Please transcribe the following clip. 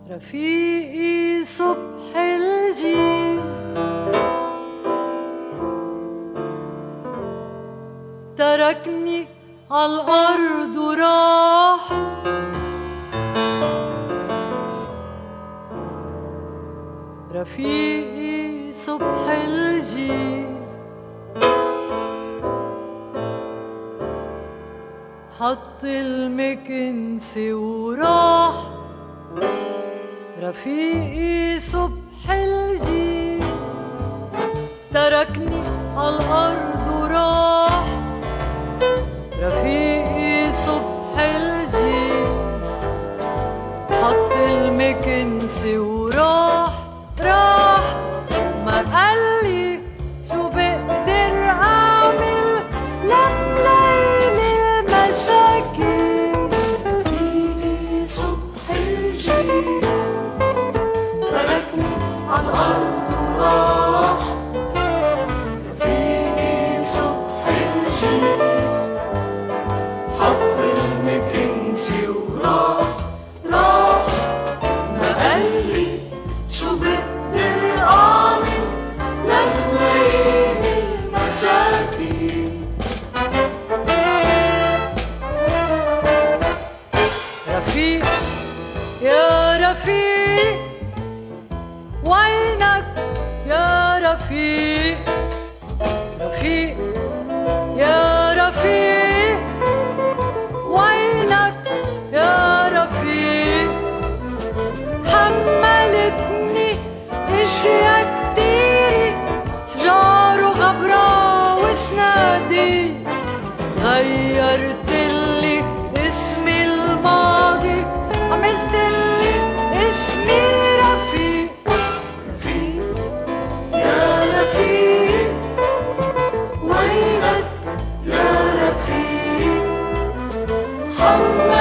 رفيقي صبح الجيل تركني عالأرض وراح، رفيقي صبح الجيل حط المكنسة وراح، رفيقي صبح الجيل تركني عالأرض وراح، رفيقي صبح الجيل حط المكنسة وراح، راح ما قالي شو بقدر أعمل لمليل المساكين. رفيقي صبح الجيل تركني عالأرض وراح، رفيقي صبح الجيل حط المكنسة وراح، راح ما قالي شو بقدر أعمل لمليل المساكين. رفيق يا رفيق وينك يا رفيق، رفيق يا رفيق وينك يا رفيق، حملتني اشياء كتيرة حجار وغبرة وسنادي، غيرتلي اسمي الماضي عملتلي اسمي رفيق. رفيق يا رفيق وينك يا رفيق، حملتني